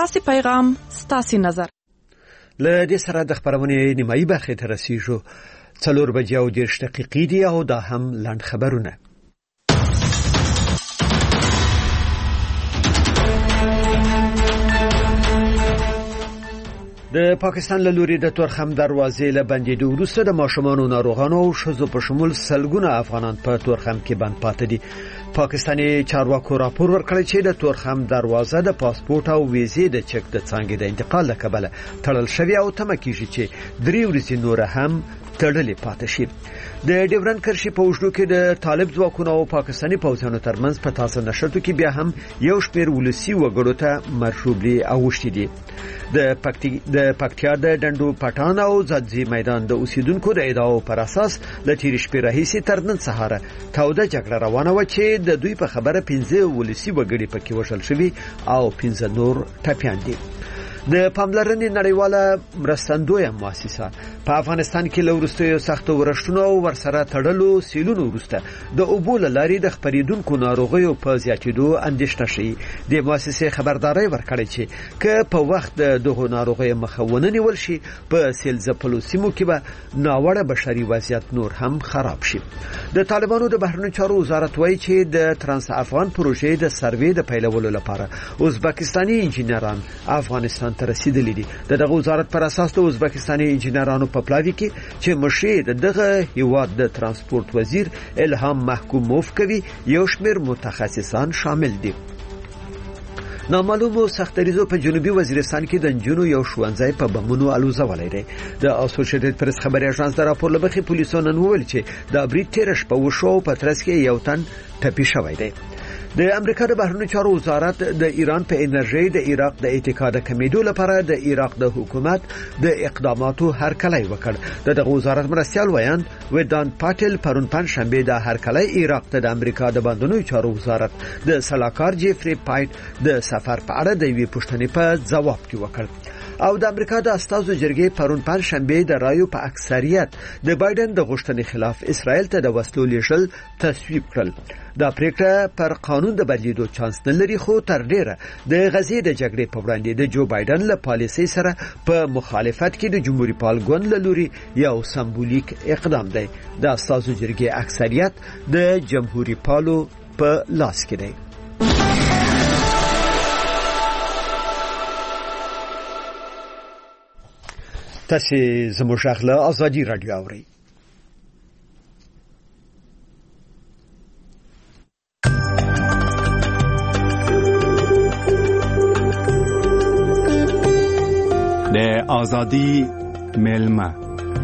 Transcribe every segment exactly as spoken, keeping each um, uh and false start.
ستاسو پیغام، ستاسو نظر. له دې سره د خبرونې نیمایي برخې ته رسیږو. څلور بجې او دېرش دقیقې دي او دا هم لنډ خبرونه. د پاکستان له لوري د تورخم دروازې له بندېدو وروسته د ماشومانو، ناروغانو او ښځو په شمول سلګونه افغانان په تورخم کې بند پاتې دي. پاکستاني چارواکو راپور ورکړی چې د تورخم دروازه د پاسپورت او ویزې د چک د څانګې د انتقال له کبله تړل شوی او تمه کیږي چې درې ورځې نور هم تړلې پاتې شي. د ډیورن کرښې په اوږدو کې د طالب ځواکونو او پاکستاني پوځیانو ترمنځ په تازه نشراتو کې بیا هم یو شمېر ولسي وګړو ته مرشوبلي اوښتي دي. د پکتیا د پکتیا د ډنډو پټان او ځاځي میدان د اوسیدونکو د ادعاو پر اساس د تیر شپې راهیسې تر نن سهار توده جګړه روانه و چې د دوی په خبره پنځه ولسي وګړي پکې وژل شوي او پنځه نور ټپیان دي. د پاملرنې نړیواله مرستندویه مؤسسه په افغانستان کې له وروستیو سختو ورښتونو او ورسره تړلو سیلونو وروسته د اوبو له لارې د خپرېدونکو ناروغیو په زیاتېدو اندېښنه شي. د مؤسسې خبرداری ورکړی چې که په وخت د دغو ناروغیو مخه ونه نیول شي په سیل ځپلو سیمو کې به ناوړه بشري وضعیت نور هم خراب شي. د طالبانو د بهرنیو چارو وزارت وایي چې د ترانس افغان پروژې د سروې د پیلولو لپاره ازبکستاني انجینران افغانستان ته رسیدلي دي. د دغه وزارت پر اساس د ازبکستاني انجینرانو په پلاوي کې چې مشر دغه هیواد د ترانسپورت وزیر الهام محکوموف کوي یو شمېر متخصصان شامل دي. نامعلومو سختریزو په جنوبي وزیرستان کې د نجونو یو ښوونځی په بمونو الوزولی دی. د اسوسییټډ پریس خبري اژانس د راپور له مخې پولیسو نن وویل چې د برید تېره شپه وشو په ترڅ کې یو تن ټپي شوی دی. د امریکا د بهرنیو چارو وزارت د ایران په انرژي د عراق د اتکا د کمیدو لپاره د عراق د حکومت د اقداماتو هرکلی وکړ. دغه وزارت مرستیال ویاند ودان پاتل پرون پنځشنبه د هرکلی عراق ته د امریکا د بهرنیو چارو وزارت د سلاکار جیفری پایټ د سفر په اړه د یوې پوښتنې په ځواب کې وکړ. او د امریکا د استازو جرګې پرون پنځشنبه د رایو په اکثریت د بایدن د غوښتنې خلاف اسرائیل ته د وسلو لیږل تصویب کړل. دا پریکړه پر قانون د بدلیدو چانس نه لري، خو تر ډیره د غزې د جګړې په وړاندې د جو بایدن له پالیسۍ سره په مخالفت کې د جمهوریت پال ګوند له لوري یو سمبولیک اقدام دی. د استازو جرګې اکثریت د جمهوریت پالو په لاس کې دی. تاسو زموږ غږ له ازادي رادیو اورئ. د ازادي ملما.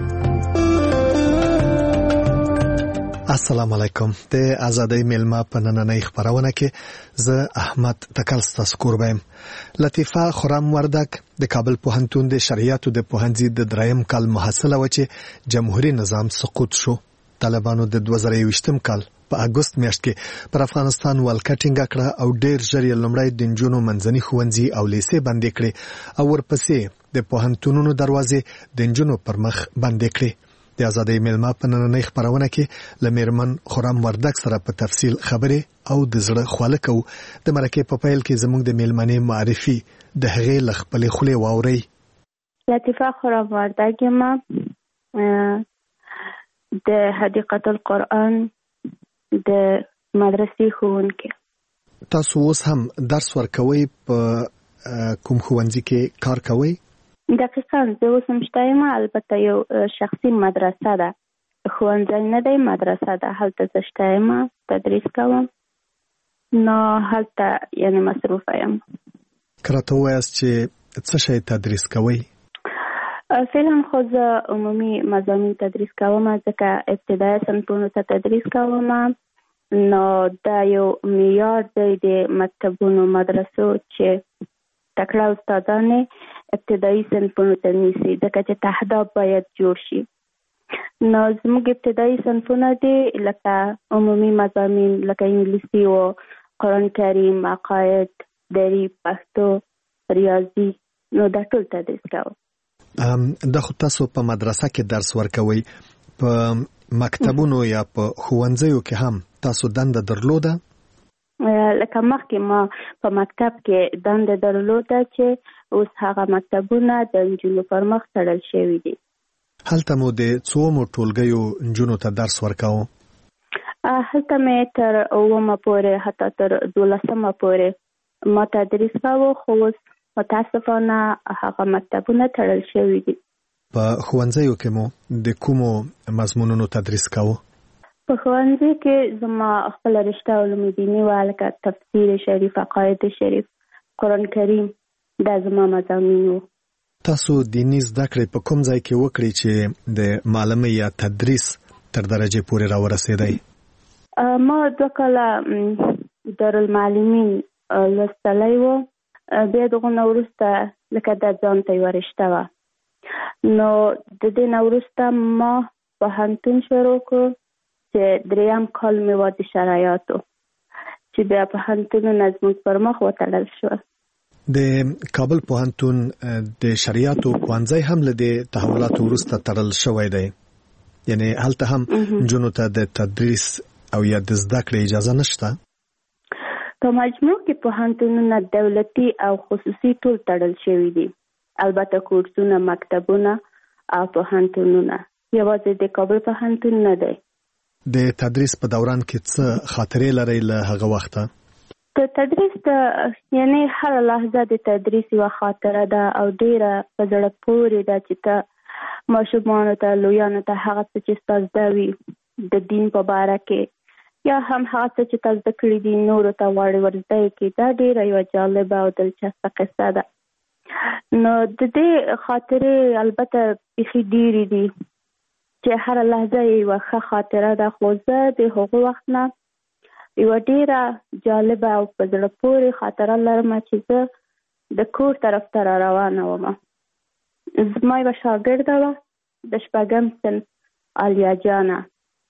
السلام علیکم. د ازادي ملما په نننۍ خبرونه کې زه احمد تکل ستاسو کوربم. لطیفه خرم وردک د کابل پوهنتون د شریعتو د پوهنځي د دریم کال محصله و چې جمهوریت نظام سقوط شو. طالبانو د دوه زره یوویشتم کال په اگست میاشت کې پر افغانستان ولکټینګ کړه او ډېر ژر یې لومړی د نجونو منځني ښوونځي او لیسې بندې کړې او ورپسې د پوهنتونونو دروازې د نجونو پر مخ بندې کړې. د ازادۍ ملما په نننۍ خبرونه کې له میرمن خرم وردک سره په تفصیل خبرې او د زړه خواله کوو. د مرکې په پیل کې زموږ د میلمنې معرفي د هغې له خپلې خولې واورئ. لطیفه خرم وردک ما د حدیقه القرآن د مدرسې ښوونکې. تاسو اوس هم درس ورکوئ؟ په کوم ښوونځي کې کار کوئ؟ دقیقاً زه اوس هم شته یم، البته یو شخصي مدرسه ده، ښوونځی نه دی، مدرسه ده. هلته زه شته یم، تدریس کوم، نو هلته یعنې مصروفه یم. که راته ووایاست چې څه شی تدریس کوئ؟ فعلا خو زه عمومي مضامین تدریس کوم، ځکه ابتدایي صنفونو ته تدریس کوم. نو دا یو معیار دی د مکتبونو مدرسو چې تکړه استادان ابتدایي صنفونو ته نیسي، ځکه چې تهداب باید جوړ شي. نو زموږ ابتدایي صنفونه دي لکه عمومي مضامین لکه انګلیسي او قرآن کریم، عقاید، دري، پښتو، ریاضي، نو دا ټول تدریس کوم. دا خو تاسو په مدرسه کې درس ورکوئ، په مکتبونو یا په ښوونځیو کې هم تاسو دنده درلوده؟ لکه مخکې ما په مکتب کې دنده درلوده چې اوس هغه مکتبونه د نجونو پر مخ تړل شوي دي. هلته مو د څومو ټولګیو نجونو ته درس ورکاوه؟ هلته مې تر اوومه پورې حتی تر دولسمه پورې ما تدریس کاوه، خو اوس متاسفانه هغه مکتبونه تړل شوي دي. په ښوونځیو کې مو د کومو مضمونونو تدریس کاوه؟ په ښوونځي کې زما خپله رشته علوم دیني وه، لکه تفسیر شریف، عقاید شریف، قرآن کریم، دا زما مضامین وو. تاسو دیني زده کړې په کوم ځای کې وکړئ چې د معلمۍ یا تدریس تر درجې پورې راورسېدی؟ ما دوه کاله دارالمعلمین لوستلی وو، بیا دغه نه وروسته لکه دا ځان ته یوه رشته وه، نو د دې نه وروسته ما پوهنتون شروع کړو چې دریم کال مې وه د شرایطو، چې بیا پوهنتونونه زموږ پر مخ وتړل شول. د کابل پوهنتون د شریعتو پوهنځی هم له دې تحولاتو وروسته تړل شوی دی، یعنی هلته هم نجونو ته د تدریس او یا د زده کړې اجازه نشته؟ په مجموع کې پوهنتونونه دولتي او خصوصي ټول تړل شوي دي، البته کورسونه، مکتبونه او پوهنتونونه، یوازې د کابل پوهنتون نه دی. د تدریس په دوران کې څه خاطرې لرئ له هغه وخته؟ د تدریس د یعنی هر لحظه د تدریس یوه خاطره ده او ډیره په زړه پورې ده چې ته ماشومانو ته، لویانو ته هغه څه چې ستا زده وي د دین په باره کې یا هم هغه څه چې تا زده کړي دي نورو ته غواړي ورزده یې کړي، دا ډیره یوه جالبه او دلچسپه قصه ده. نو د دې خاطرې البته بیخي ډیرې دي چې هر لحظه یوه ښه خاطره ده، خو زه د هغو وخت نه یوه ډیره جالبه او په زړه پورې خاطره لرم چې زه د کور طرف ته را روانه وم. زما یوه شاګرده وه د شپږم صنف عالیه جانه،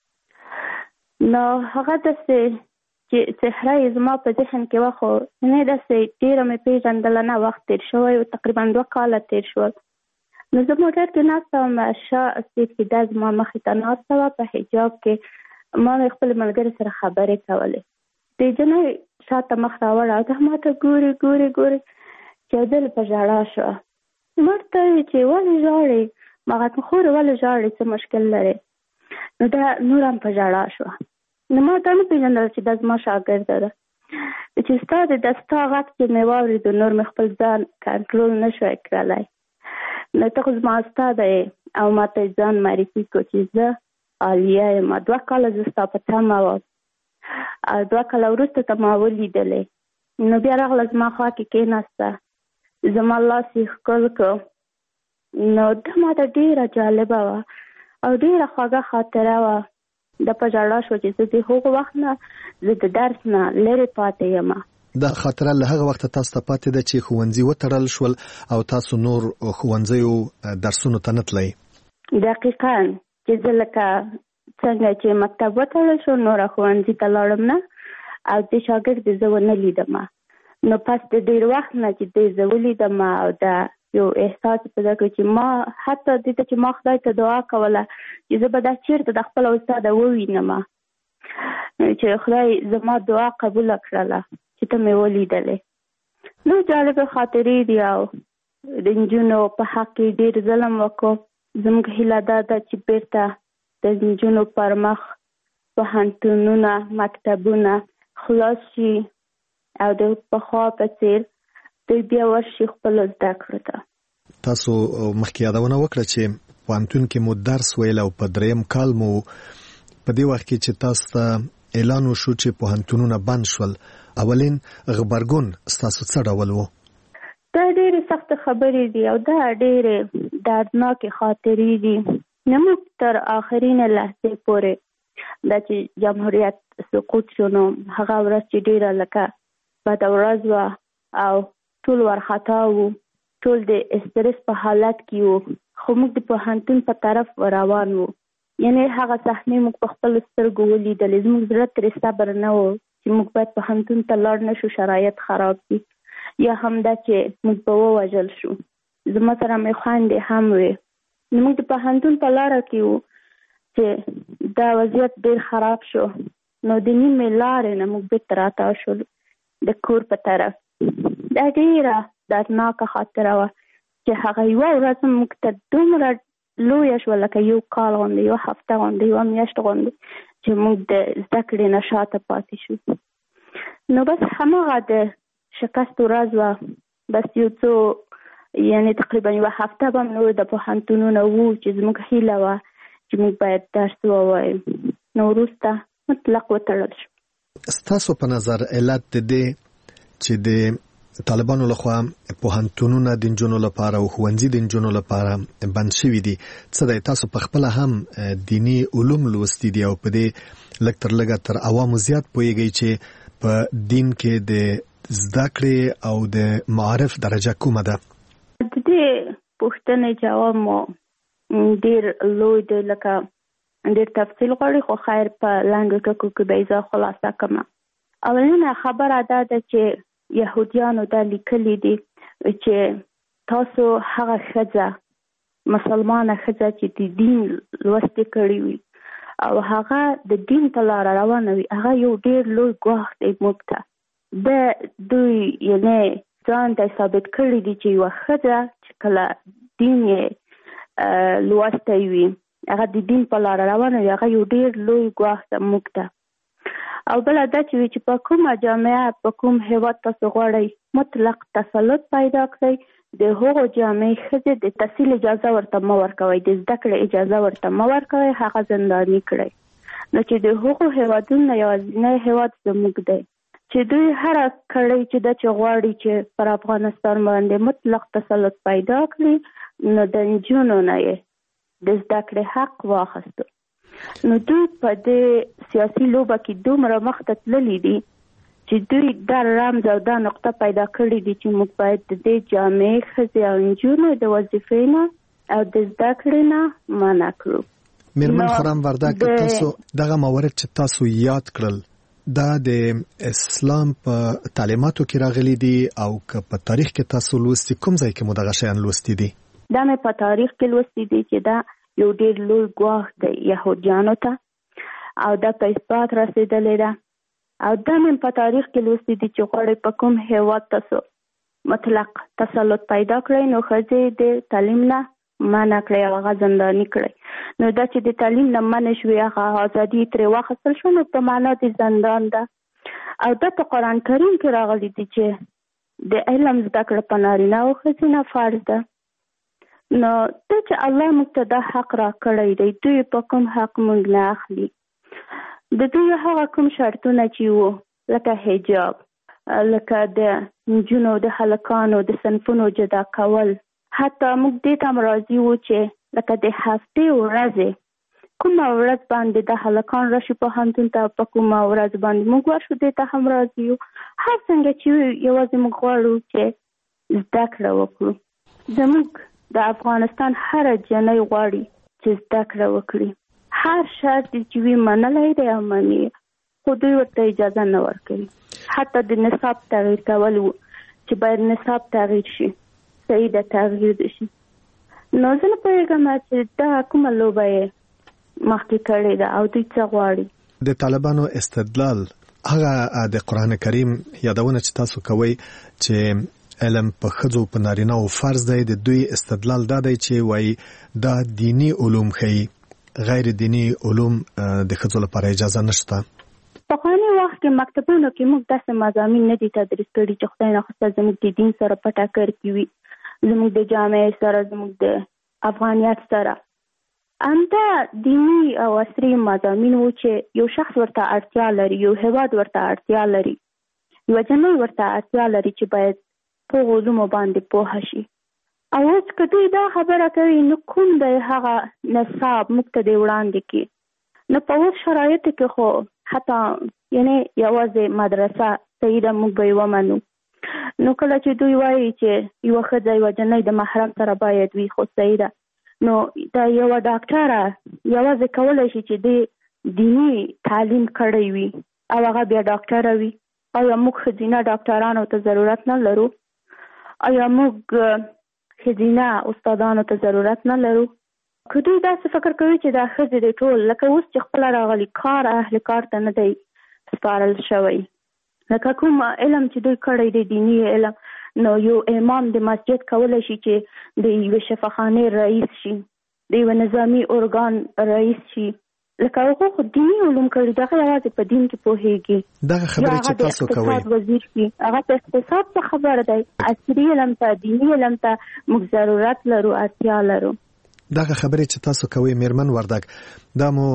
نو هغه داسې چې څهره یې زما په ذهن کې وه، خو نه داسې ډیره مې پېژندله نه، وخت تېر شوی و، تقریبا دوه کاله تېر شول. نو زه موټر کې ناسته وم، شا سیټ کې دا زما مخې ته ناسته وه، په حجاب کې ما مې خپل ملګري سره خبرې کولې. د جنۍ شاته مخ راوړه او دا ما ته ګوري ګوري ګوري چې دل په ژړا شوه. ما ورته وویل چې ولې ژاړې؟ ما هغه خورې ولې ژاړې، څه مشکل لرې؟ نو دا نور هم په ژړا شوه. نو ما ته نه پېژندله چې دا زما شاګرده ده، چې ستا د دا ستا غږ چې مې واورېدو نور مې خپل ځان کنټرول نه شوی کړلی. نو ته خو زما استاده یې او ما ته ځان معرفي کړو چې زه عالیه یم، دوه کاله زه ستا په تمه وم او دوه کاله وروسته ته ما ولیدلې. نو بیا راغله زما خوا کې کېناسته، زما لاس یې ښکل کړو. نو دا ما ته ډېره جالبه وه او ډېره خوږه خاطره وه. د په ژړا شوه چې زه د هغو وخت نه زه د درس نه لرې پاتې یم. دا خاطره له هغه وخته تاسو ته پاتې ده چې ښوونځي وتړل شول او تاسو نور ښوونځیو درسونو ته نه تلئ؟ دقیقاً، چې زه لکه څنګه چې مکتب وتړل شو نوره ښوونځي ته لاړم نه او د شاګرد زه ونه لیدم. نو پس د ډېر وخت نه چې دی زه ولیدم او دا یو احساس پیدا کړ چې ما حتی دې ته چې ما خدای ته دعا کوله چې زه به دا چېرته د خپله استاده ووینم، چې خدای زما دعا قبوله کړله چې ته مې ولیدلې. نو جالبه خاطرې دي او د نجونو په حق کې ډېر ظلم وکړو. زموږ هیله دا ده چې بیرته د نجونو پر مخ پوهنتونونه، مکتبونه خلاص شي او د پخوا په څېر دوی بیا ورشي خپلو زده کړو ته. تاسو مخکې یادونه وکړه چې پوهنتون کې مو درس ویل او په دریم کال مو په دې وخت کې چې تاسو ته اعلان وشو چې پوهنتونونه بند شول، اولین غبرګون ستاسو څه ډول و؟ دا ډېرې سختې خبرې دي او دا ډېرې دردناکې خاطرې دي. نموږ تر آخرینه لحظې پورې دا چې جمهوریت سقوط شو نو هغه ورځ چې ډېره لکه بده ورځ وه او ټول وارخطا وو، ټول د استرس په حالت کې وو، خو موږ د پوهنتون په طرف روان وو. یعنې هغه صحنې موږ په خپلو سترګو ولیدلې. زموږ زړه ترې صبر نه و چې موږ باید پوهنتون ته لاړ نه شو، شرایط خراب دي، یا هم دا چې موږ به ووژل شو. زما سره مې خویندې هم وې. موږ د پوهنتون په لاره کې وو چې دا وضعیت ډېر خراب شو نو د نیمې لارې نه موږ بېرته راتاو شولو د کور په طرف. دا ډېره دردناکه خاطره وه چې هغه یوه ورځ موږ ته دومره لویه شوه لکه یو کال غوندې، یوه هفته غوندې، یوه میاشت غوندې چې موږ د زده کړې نه شاته پاتې شو. نو بس هماغه د شکست ورځ وه. بس یو څو یعنې تقریبا یوه هفته به هم نور د پوهنتونونه وو چې زموږ هیله وه چې موږ باید درس ووایو. نو وروسته مطلق وتړل شو. ستاسو په نظر علت د دې چې د طالبانو لخوا پوهنتونونه د نجونو لپاره او ښوونځي د نجونو لپاره بند شوي دي څه دی؟ تاسو په خپله هم دیني علوم لوستي دي او په دې لږ تر لږه تر عوامو زیات پوهیږئ چې په دین کې د زده کړې او د معارف درجه کومه ده؟ د دې پوښتنې جواب مو ډېر لوی دی، لکه ډېر تفصیل غواړي، خو خیر په لنډو ټکو کې به یې زه خلاصه کړم. اولینه خبره دا ده چې یهودیانو دا لیکلي دي چې تاسو هغه ښځه مسلمانه ښځه چې د دین لوستې کړې وي او هغه د دین په لاره روانه وي، هغه یو ډېر لوی ګواښ دی موږ ته. د دوی یعنې ځان ته ثابت کړي دي چې یوه ښځه چې کله دین یې لوستی وي، هغه د دین په لاره روانه وي، هغه یو ډېر لوی ګواښ ده موږ ته. او بله دا چې وي چې په کومه جامعه په کوم هېواد تاسو غواړئ مطلق تسلط پیدا کړئ، د هغو جامعې ښځې د تحصیل اجازه ورته مه ورکوئ، د زده کړې اجازه ورته مه ورکوئ، هغه زنداني کړئ. نو چې د هغو هېوادونو یوازینی هېواد زموږ دی چې دوی هره کړۍ چې ده چې غواړي چې پر افغانستان باندې مطلق تسلط پیدا کړي، نو د نجونو نه یې د زده کړې حق واخیستو. نو دوی په دې سیاسي لوبه کې دومره مخته تللي دي چې دوی دا رمز او دا نقطه پیدا کړي دي چې موږ باید د دې جامعې ښځې او نجونو د وظیفې نه او د زده کړې نه منع کړو. میرمن خرم وردک، تاسو دغه موارد چې تاسو یاد کړل دا د اسلام په تعلیماتو کې راغلي دي او که په تاریخ کې تاسو لوستي کوم ځای کې مو دغه شیان لوستي دي؟ دا مې په تاریخ کې لوستي دي چې دا یو ډېر لوی ګواښ دی یهودیانو ته او دا په اثبات رسېدلې ده. او دا مې په تاریخ کې لوستي دي چې غواړئ په کوم هېواد تاسو مطلق تسلط پیدا کړئ نو ښځې د تعلیم نه منع کړئ او هغه زنداني کړئ. نو دا چې د تعلیم نه منع شوې هغه ازادي ترې واخیستل شو، نو په معنا د زندان ده. او دا په قرآن کریم کې راغلي دي چې د علم زده کړه په نارینه او ښځینه فرض ده. نو ته چې الله موږ ته دا حق را کړی دی، دوی په کوم حق موږ نه اخلي. د دوی هغه کوم شرطونه چې وو لکه حجاب، لکه د نجونو د هلکانو د صنفونو جدا کول، حتی موږ دې ته هم راضي وو چې لکه د هفتې ورځې کومه ورځ باندې د هلکان راشي پوهنتون ته، په کومه ورځ باندې موږ ورشو دې ته هم راضي یو. هر څنګه چې یوازې موږ غواړو چې زده کړه وکړو. زموږ د افغانستان هر جنۍ غواړي چې زده کړه وکړي، هر شرط چې وي منلی دی او مني، خو دوی ورته اجازه نه ورکوي. حتی د نصاب تغییر کول و چې باید نصاب تغییر شي، صحیح ده تغییر شي. نو زه نه پوهېږم چې دا کومه لوبه یې مخکې کړې ده او دوی څه غواړي. د طالبانو استدلال هغه د قرآن کریم یادونه چې تاسو کوئ چې علم په ښځو په نارینه او فرض دی، د دوی استدلال دا دی چې وایي دا دینی علوم ښیي، غیر دینی علوم د ښځو لپاره اجازه نشته. پخواني وخت کې مکتبونو کې موږ داسې مضامین نه دي تدریس کړي چې خدای ناخواسته زموږ د دین سره په ټکر کې وي، زموږ د جامعې سره، زموږ د افغانیت سره. همدا دینی او عصري مضامین و چې یو شخص ورته اړتیا لري، یو هېواد ورته اړتیا لري، یوه جنۍ ورته اړتیا لري چې باید په علومو باندې پوه شي. او اوس که دوی دا خبره کوي نو کوم دی هغه نصاب موږ ته دی وړاندې کړي. نو په اوس شرایطو کې خو حتی یعنې یوازې مدرسه صحیح ده موږ به یې ومنو. نو کله چې دوی وایي چې یوه ښځه یوه جنۍ د محرم سره باید وي، خو صحیح ده. نو دا یوه ډاکټره یوازې کولی شي چې د دیني تعلیم کړی وي او هغه بیا ډاکټره وي. آیا موږ ښځینه ډاکټرانو ته ضرورت نه لرو؟ آیا موږ ښځینه استادانو ته ضرورت نه لرو؟ که دوی داسې فکر کوي چې دا ښځې دی ټول لکه اوس چې خپله راغلي کار اهل کار ته نه دی، سپارل شوی. لکه کوم علم چې دوی کړی دی دینی علم، نو یو امام د مسجد کولی شي چې د یوې شفاخانې رئیس شي، د یوه نظامی ارګان رئیس شي. لکه هغه خو دیني علوم کړي، دغه یوازې په دین کې پوهیږي. دغه خبرې چې تاسو کوئ اقتصاد وزیر شي، هغه په اقتصاد څه خبره دی. عصري علم ته، دیني علم ته موږ ضرورت لرو، اړتیا لرو. دغه خبرې چې تاسو کوئ میرمن وردګ، دا مو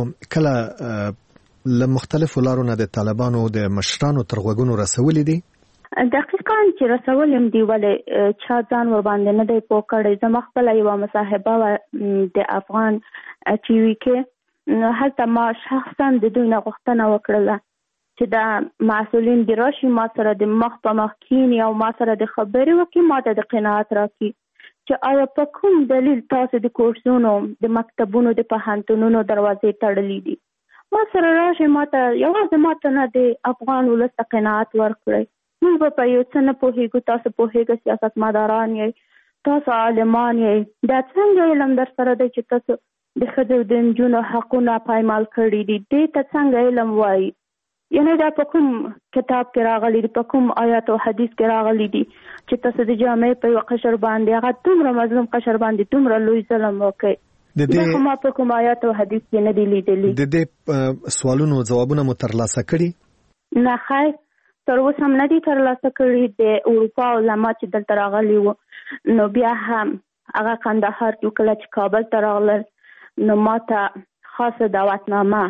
کله له مختلفو لارو نه د طالبانو د مشرانو تر غوږونو رسولې دي؟ دقیقاً چې رسول هم دی، ولې چا ځان ور باندې نه دی پوه کړی. زما خپله یوه مصاحبه وه د افغان ټي وي کې، هلته ما شخصا د دوی نه غوښتنه وکړله چې دا مسؤلین دې راشي، ما سره د مخ په مخ کښېني او ما سره د خبرې وکړي، ما ته د قناعت راکړي چې آیا په کوم دلیل تاسو د کورسونو، د مکتبونو، د پوهنتونونو دروازې تړلې دي. ما سره راشي، ما ته یوازې ما ته نه د افغان ولس ته قناعت ورکړئ. موږ به په یو څه نه پوهېږو، تاسو پوهېږئ، سیاستمداران یې، تاسو عالمان یې، دا څنګه علم در سره دی چې تاسو د ښځو د نجونو حقونه پایمال کړي دي؟ دې ته څنګه علم وایي؟ یعنې دا په کوم کتاب کې راغلی دي، په کوم آیات او حدیث کې راغلی دي چې تاسو د جامعې په یو قشر باندې، هغه دومره مظلوم قشر باندې دومره لوی ظلم وکړي؟ د دې کومه په کوم آیات او حدیث کې نه دی لیدلی. د دې سوالونو جوابونه مو ترلاسه کړي؟ نه خیر، تر اوسه هم نه دي ترلاسه کړي. د اروپا علما چې دلته راغلي وو، نو بیا هم هغه کندهار کې کله چې کابل ته راغلل، نو ما ته خاصه دعوتنامه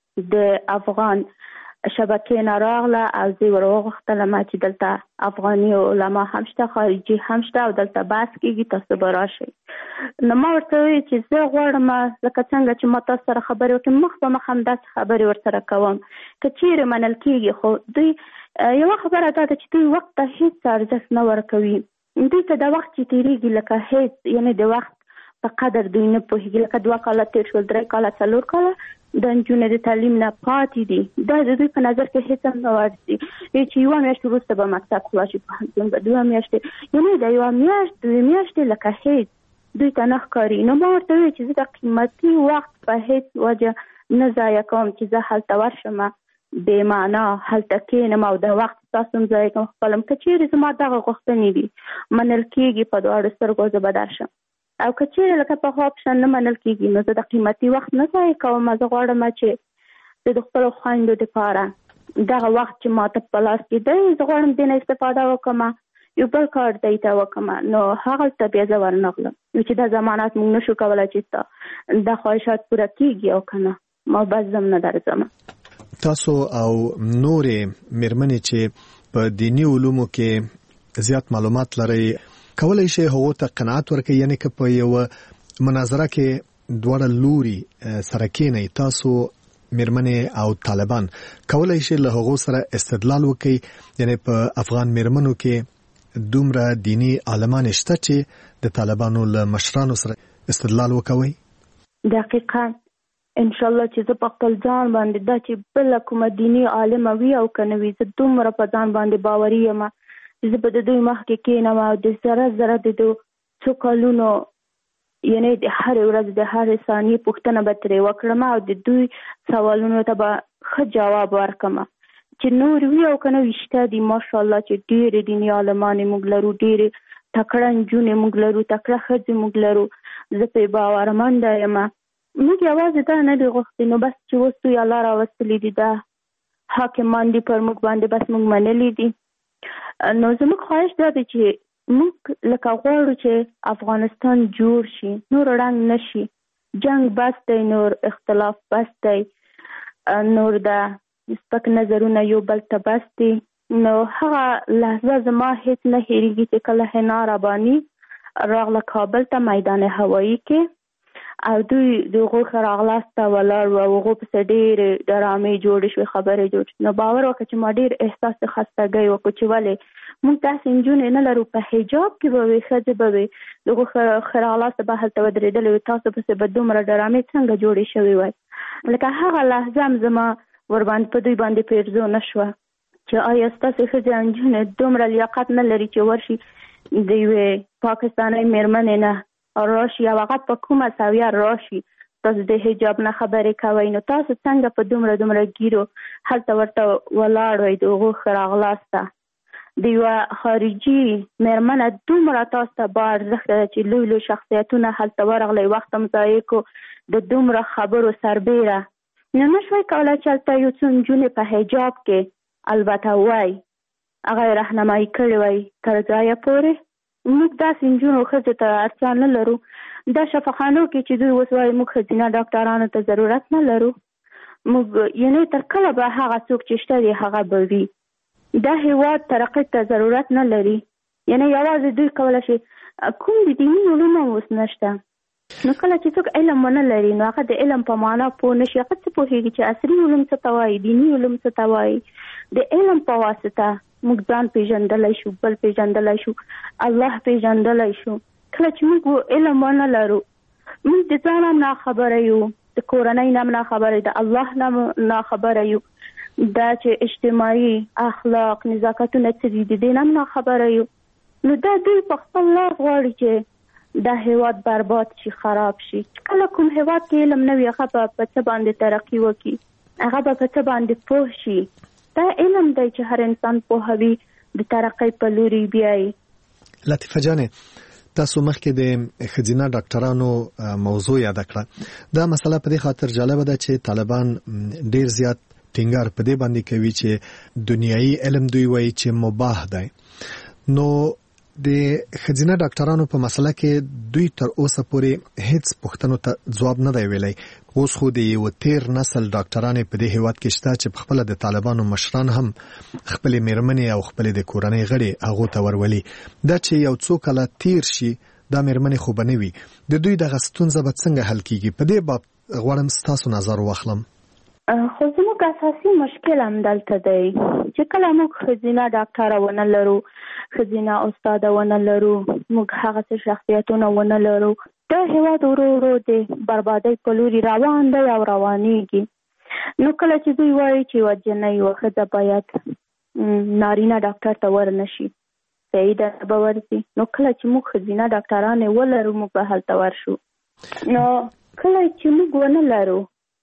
د افغان شبکې نه راغله او زه ور وغوښتلم چې دلته افغاني علما هم شته، خارجي هم شته او دلته بحث کېږي، تاسو به راشئ. نو ما ورته وویل چې زه غواړم لکه څنګه چې ما تاسو سره خبرې وکړم، مخ په مخ همداسې خبرې ورسره کوم. که چیرې منل کېږي، خو دوی یوه خبره دا ده چې دوی وخت ته هېڅ ارزښت نه ورکوي. دوی ته دا وخت چې تېرېږي لکه هېڅ، یعنې د وخت په قدر دوی نه پوهېږي. لکه دوه کاله تېر شول، درې کاله، څلور کاله د نجونو د تعلیم نه پاتې دي. دا د دوی په نظر کې هېڅ هم نه ورځي چې یوه میاشت وروسته به مکتب خلاص شي، پوهنتون به دوه میاشتې، یعنې د یوه میاشت دوه میاشتې لکه هېڅ دوی ته نه ښکاري. نو ما ورته وویل چې زه د قیمتي وخت په هېڅ وجه نه ضایع کوم چې زه هلته ورشم، بې معنا هلته کښېنم او د وخت ستاسو هم ضایع کوم خپلم. که چیرې زما دغه غوښتنې دي منل کېږي، په دواړو سترګو زه به درشم. او که چیرې لکه په خوا اپشن نه منل کېږي، نو زه د قیمتي وخت نه ضایع کوم. زه غواړم چې زه د خپلو خویندو دپاره دغه وخت چې ما ته په لاس کې دی، زه غواړم دې نه استفاده وکړم، یو بل کار دی ته وکړم. نو هغلته بیا زه ورنغلم چې دا ضمانت موږ نشو کولی چې دا خواهشات پوره کېږي او که نه، ما بس زم نه درځم. تاسو او نورې مېرمنې چې په دیني علومو کې زیات معلومات لرئ، کولای شي هغو ته قناعت ورکړي؟ یعنې که په یوه مناظره کې دواړه لوري سره کېنئ، تاسو مېرمنې او طالبان، کولای شي له هغو سره استدلال وکړي؟ یعنې په افغان مېرمنو کې دومره دیني عالمان شته چې د طالبانو له مشرانو سره استدلال وکوي؟ دقیقاً انشاءالله چې زه په خپل ځان باندې دا چې بله کومه دیني عالمه وي او که نه وي، زه دومره په ځان باندې باوري یم زه به د دوی مخکې کېنم او د ذره ذره د دوی څو کلونو، یعنې د هرې ورځې د هرې ثانیې پوښتنه به ترې وکړم او د دوی سوالونو ته به ښه جواب ورکړم. چې نور وي او که نه وي، شته دي ماشاءالله چې ډېرې دیني عالمانې موږ لرو، ډېرې تکړه نجونې موږ لرو، تکړه ښځې موږ لرو. زه پرې باورمنده یم. موږ یوازې دا نه دي غوښتي، نو بس چې اوس دوی الله راوستلي دي، دا حاکمان دي پر موږ باندې، بس موږ منلي دي. نو زموږ خواهش دا دی چې موږ لکه غواړو چې افغانستان جوړ شي، نور ړنګ نه شي، جنگ بس دی، نور اختلاف بس دی، نور د سپک نظرونه یو بل ته بس دي. نو هغه لحظه زما هیڅ نه هېرېږي چې کله حنا رباني راغله کابل ته میدان هوایي کې، او دوی د هغو ښه راغلاست ته ولاړ وو او هغو پسې ډېرې ډرامې جوړې شوې، خبرې جوړ شوې. نو باور وکړه چې ما ډېر احساس د خستګۍ وکړو چې ولې موږ داسې نجونې نه لرو، په حجاب کې به وي، ښځې به وي، د هغو ښه راغلاست به هلته ودرېدلې وي، تاسو پسې به دومره ډرامې څنګه جوړې شوې وای. لکه هغه لحظه هم زما ورباندې په دوی باندې پیرزو نه شوه چې آیا ستاسې ښځې او نجونې دومره لیاقت نه لري چې ورشي د یوې پاکستانۍ مېرمنې نه راشي او هغه په کومه سویه راشي تاسو د حجاب نه خبرې کوئ، نو تاسو څنګه په دومره دومره ګیرو هلته ورته ولاړ وئ د هغو ښه راغلاسته. د یوه خارجي مېرمنه دومره تاسو ته با ارزښته ده چې لوی لوی شخصیتونه هلته ورغلی، وخت هم ضایع کو د دومره خبرو سربیره. نو نه شوی کولی چې هلته یو څو نجونې په حجاب کې البته وای هغه یې رهنمایي کړې وای تر ځایه پورې. موږ داسې نجونو ښځو ته اړتیا نه لرو. دا شفاخانو کې چې دوی اوس وایي موږ ښځینه ډاکټرانو ته ضرورت نه لرو. موږ یعنې تر کله به هغه څوک چې شته دی هغه به وي. دا هېواد ترقۍ ته ضرورت نه لري. یعنې یوازې دوی کولی شي کوم د دیني علوم هم اوس نشته. نو کله چې څوک علم ونه لري نو هغه د علم په معنا پوه نه شي. هغه څه پوهېږي چې عصري علوم څه ته وایي، دیني علوم څه ته وایي. د علم په واسطه موږ ځان پېژندلی شو، بل پېژندلی شو، الله پېژندلی شو. کله چې موږ علم ونه لرو موږ د ځان هم ناخبره یو، د کورنۍ نه هم ناخبره، د الله نه هم ناخبره یو. دا چې اجتماعي اخلاق نزاکتونه څه دي د دې نه هم ناخبره یو. نو دا دوی په خپل لاس غواړي چې دا هېواد برباد شي، خراب شي. کله کوم هېواد کې علم نه وي هغه به په څه باندې ترقي وکړي، هغه به په څه باندې پوه شي. دا علم دی چې هر انسان پوهوي د ترقۍ په لوري بیایي. لطیفه جانې تاسو مخکې د ښځینه ډاکټرانو موضوع یاد کړه. دا مسله په دې خاطر جالبه ده چې طالبان ډیر زیات ټینګار په دې باندې کوي چې دنیایي علم دوی وایي چې مباح دی. نو د ښځینه ډاکټرانو په مسله کې دوی تر اوسه پورې هیڅ پوښتنو ته ځواب نه دی ویلی. اوس خو د یو تیر نسل ډاکټرانې په دې هیواد کې شته چې خپل د طالبانو مشران هم خپل میرمنې او خپل د کورنۍ غړي هغه ته ورولي. دا چې یو څو کله تیر شي دا میرمنې خو بنوي، د دوی دغه ستونزه به څنګه حل کیږي؟ په دې باب غواړم ستاسو نظر واخلم. خو زموږ اساسي مشکل هم دلته دی چې کله موږ ښځینه ډاکټره ونه لرو، ښځینه استاده ونه لرو، موږ هغسې شخصیتونه ونه لرو، دا هېواد ورو ورو د بربادۍ په لوري روان دی او روانېږي. نو کله چې دوی وایي چې یوه جنۍ یوه ښځه باید نارینه ډاکټر ته ورنه شي، صحیح ده به ورځي. نو کله چې موږ ښځینه ډاکټرانې ولرو موږ به هلته ورشو. نو کله چې موږ ونه لرو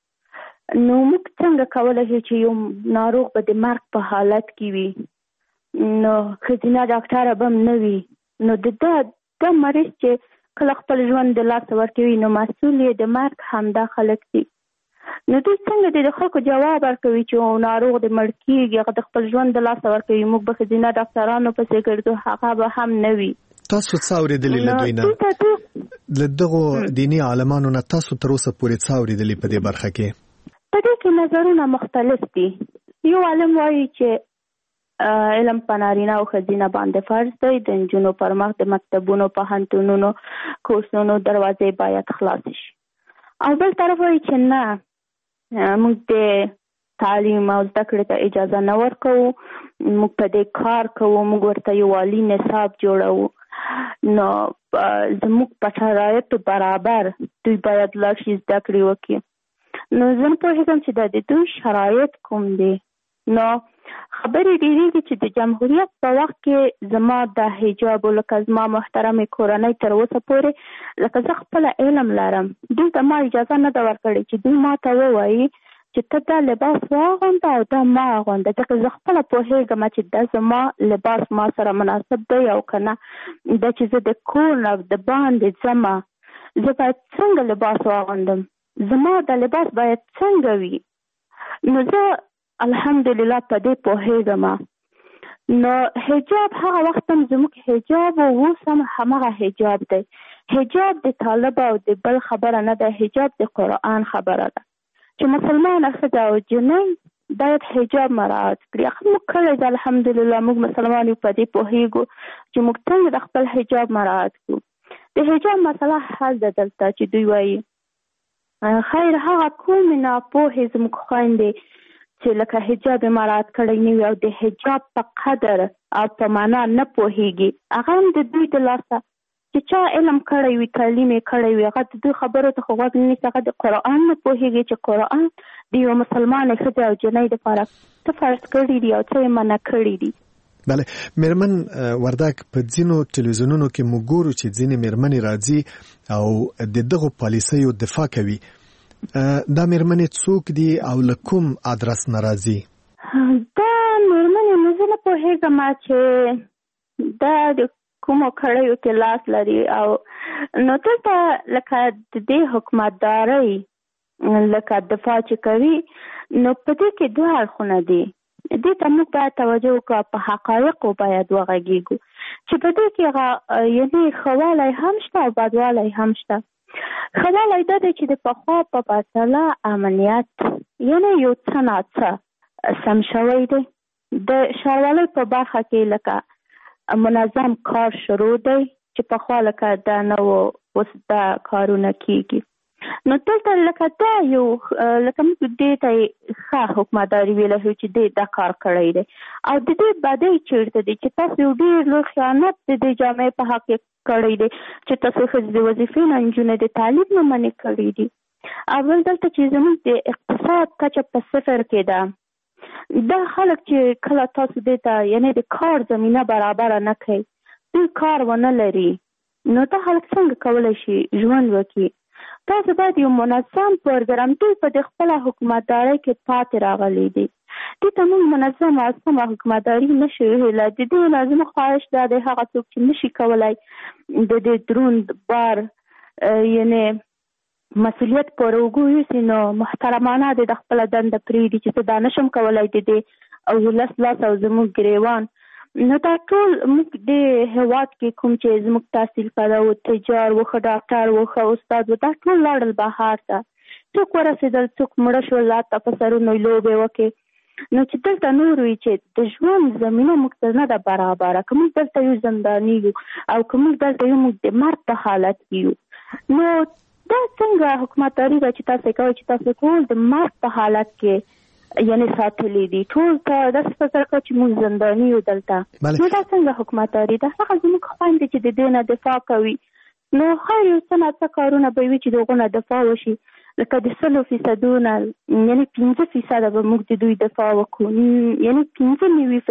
نو موږ څنګه کولی شو چې یو ناروغ به د مرګ په حالت کې وي، نو ښځینه ډاکټره به هم نه وي. نو د دا دا مریض چې کله خپل ژوند د لاسه ورکوي نو مسؤل یې د مرګ همدا خلک دي. نو دوی څنګه د خلکو جواب ورکوي چې ناروغ د مړ کېږي هغه د خپل ژوند د لاسه ورکوي، موږ به ښځینه ډاکټرانو پسې ګرځو، هغه به هم نه وي. تاسو څه اورېدلي له دوی نه، له دغو دیني عالمانو نه تاسو تر اوسه پورې څه اورېدلي په دې برخه کې؟ په دې کې نظرونه مختلف دي. یو عالم وایي چې علم په نارینه او ښځینه باندې فرض دی، د نجونو پر مخ د مکتبونو، پوهنتونونو، کورسونو دروازې باید خلاصې شي. او بل طرف وایي چې نه، موږ د تعلیم او زده کړې ته اجازه نه ورکوو، موږ په دې کار کوو، موږ ورته یو عالي نصاب جوړوو. نو زموږ په شرایطو برابر دوی باید لاړ شي زده کړې وکړي. نو زه نه پوهېږم چې دا د دوی شرایط کوم دي. نو خبرې ډېرېږي چې د جمهوریت په وخت کې زما د حجاب لکه زما محترمې کورنۍ تر اوسه پورې لکه زه خپله علم لرم، دوی ته ما اجازه نه ده ورکړې چې دوی ما ته ووایي چې ته دا لباس واغونده او دا ما اغونده، ځکه زه خپله پوهېږم چې دا زما لباس ما سره مناسب دی او که نه. دا چې زه د کور نه د باندې ځمه زه باید څنګه لباس واغوندم، زما د لباس باید څنګه وي. نو زه الحمدلله په دې پوهېږم. نو حجاب هغه وخت هم زموږ حجاب او اوس هم همغه حجاب دی. حجاب د طالب او د بل خبره نه ده، حجاب د قرآن خبره ده چې مسلمانه ښځه او جنۍ باید حجاب مراعات کړي. هغه موږ کړی ده الحمدلله، موږ مسلمان یو، په دې پوهېږو چې موږ څنګه د خپل حجاب مراعات کړو. د حجاب مسله حل ده دلته چې دوی وایي خیر هغه کومې ناپوهې زموږ خویندې چې لکه حجاب مراعات کړی نه وي او د حجاب په قدر او په معنا نه پوهېږي، هغه هم د دوی د لاسه چې چا علم کړی وي، تعلیم یې کړی وي، هغه د دوی خبرو ته خو غوږ نه نیسي، هغه د قرآن نه پوهېږي چې قرآن د یوه مسلمانې ښځې او جنۍ دپاره څه فرض کړي دي او څه یې منع کړي دي. بله میرمن وردک، په ځینو ټلویزیونونو کې موږ ګورو چې ځینې میرمنې راځي او د دغو پالیسیو دفاع کوي دا میرمنې څوک دي او له کوم ادرس ناراضي؟ دا میرمنې مې زه نه پوهېږم چې دا د کومو کړیو کې لاس لري او نو دلته لکه د دې حکومتدارۍ لکه دفاع چې کوي نو په دې کې دوه اړخونه دي. دې ته موږ باید توجه وکړو، په حقایقو باید وغږیږو چې په دې کې یعنې ښه والی هم شته او بدوالی هم شته. ښه والی دا دی چې د پخوا په پرتله امنیت یعنې یو څه ناڅه سم شوی دی. د ښاروالۍ په برخه کې لکه منظم کار شروع دی چې پخوا لکه دا نه و، اوس دا کارونه کېږي. نو دلته لکه دا یو لکه موږ دې ته ښه حکومتداري ویلی شو چې دې دا کار کړی دی او د دې بدۍ چېرته دی چې تاسو یو ډېر لوی خیانت د دې جامعې په حق کې کړی دی چې تاسو ښځې د وظیفې نه نجونې د تعلیم نه منې کړي دي. اول دلته چې زموږ د اقتصاد کچه په صفر کې ده، دا خلک چې کله تاسو دې ته یعنې د کار زمینه برابره نه کوي، دوی کار ونه لري، نو دا خلک څنګه کولی شي ژوند وکړي؟ تاسو باید یو منظم پروګرام دوی په د خپله حکومتدارۍ کې پاتې راغلی دي. دې ته موږ منظم او سمه حکومتداري نه شو ویلی. د دې نه زموږ خواهش دا دی هغه څوک چې نشي کولی د دې دروند بار یعنې مسؤلیت پر اوږو یوسي نو محترمانه دی د خپله دنده پرېږدي چې زه دا نشم کولی د دې او ولس لاس او زموږ ګریوان. نو دا ټول موږ د هېواد کې کوم چې زموږ تحصیل کړی و، تجار و، ښه ډاکټر و، ښه استاد و، دا ټول لاړل بهر ته. څوک ورسېدل، څوک مړه شول، لاته په سرونو لوبې وکړې. نو چې دلته نور وي چې د ژوند زمینه موږ ته نه ده برابره، که موږ دلته یو زنداني یو او که موږ دلته یو موږ د مرګ په حالت کې یو، نو دا څنګه حکومتداري ده چې تاسو کوئ چې تاسو ټول د مرګ په حالت کې یعنی ساتلی دي، ټول ته داسې فکر کوي چې موږ زنداني یو دلته. نو دا څنګه حکومتداري ده؟ هغه زموږ خویندې چې د دې نه دفاع کوي، نو خیر یو څه ناڅه کارونه به وي چې د هغو نه دفاع وشي، لکه د سلو فیصدونه یعنې پنځه فیصده به موږ د دوی دفاع وکړو، یعنې پنځه نوي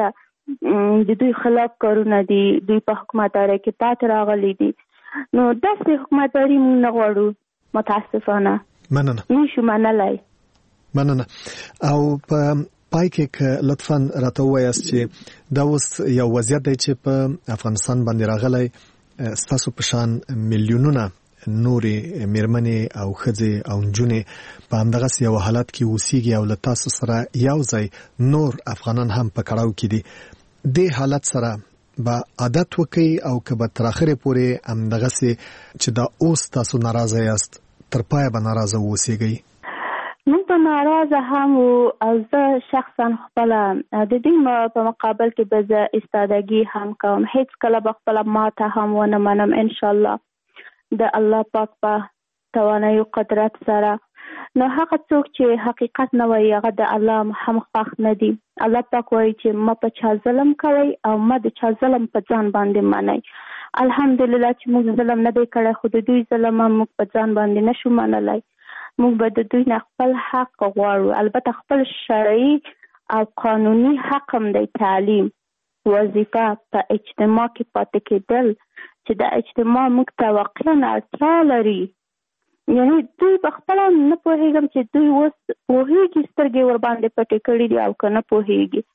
فیصده د دوی خلاف کارونه دي، دوی په حکومتدارۍ کې پاتې راغلي دي. نو داسې حکومتداري موږ نه غواړو، متاسفانه مننه نشو منلی. مننه. او په پای کې لطفاً راته ووایاست چې دا اوس یو وضعیت دی چې په افغانستان باندې راغلی، ستاسو په شان میلیونونه نورې میرمنې او ښځې او نجونې په همدغسې یو حالت کې اوسیږي او له تاسو سره یو ځای نور افغانان هم په کړاو کې دي. دې حالت سره به عادت وکړئ او که به تر اخرې پورې همدغسې چې دا اوس تاسو ناراضه یاست تر پایه به ناراضه واوسیږئ؟ موږ به ناراضه هم وو او زه شخصا خپله د دې په مقابل کې به زه استادګي هم کوم، هیڅ کله به خپله ماته هم ونه منم انشاءالله د الله پاک په توانایي او قدرت سره. نو هغه څوک چې حقیقت نه وایي هغه د الله هم خوښ نه دي. الله پاک وایي چې ما په چا ظلم کوئ او ما د چا ظلم په ځان باندې منئ. الحمدلله چې موږ ظلم نه دی کړی، خو د دوی ظلم هم موږ په ځان باندې نشو منلی. موږ به د دوی نه خپل حق غواړو، البته خپل شرعي او قانوني حق هم دی، تعلیم، وظیفه، په اجتماع کې پاتې کېدل چې د اجتماع موږ ته واقعا اړتیا لري. یعنې دوی په خپله نه پوهېږم چې دوی اوس پوهېږي سترګې ورباندې پټې کړي دي او که نه پوهېږي.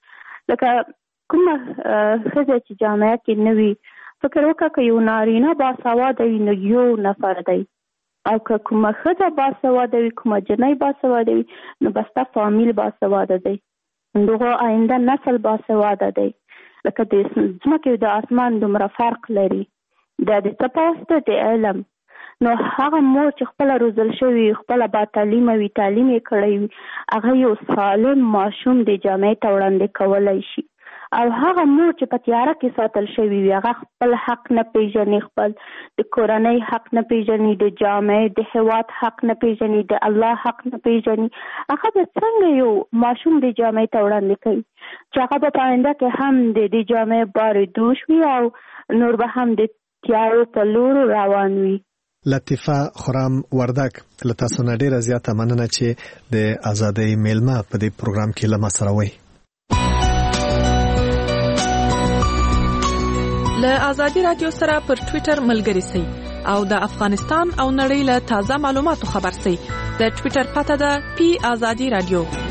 لکه کومه ښځه چې جامعه کې نه وي، فکر وکړه که یو نارینه باسواده وي نو یو نفر دی، او که کومه ښځه باسواده وي، کومه جنۍ باسواده وي، نو بس تا فامیل باسواده دی، دغه آینده نسل باسواده دی. لکه د ځمکې د اسمان دومره فرق لري، دا د څه په واسطه د علم. نو هغه مور چې خپله روزل شوي، خپله با تعلیمه وي، تعلیم یې کړی وي، هغه یو سالم ماشوم د جامعې ته وړاندې کولی شي. او هغه مور چې په تیاره کې ساتل شوي وي، هغه خپل حق نه پیژني، خپل د کورنۍ حق نه پیژني، د جامعې د هېواد حق نه پیژني، د الله حق نه پیژني، هغه به څنګه یو ماشوم د جامعې ته وړاندې کوي چې هغه به په آینده کې هم د دې جامعې بارې دوش وي او نور به هم د تیارو په لورو روان وي. لطیفه خرم وردک، له تاسو نه ډیره زیاته مننه چې د ازادۍ میلمه په دې پروګرام کې له ما سره وئ. له ازادي رادیو سره پر ټوئیټر ملګري سئ او د افغانستان او نړۍ له تازه معلوماتو خبر سئ. د ټوئیټر پته ده پی آزادي رادیو.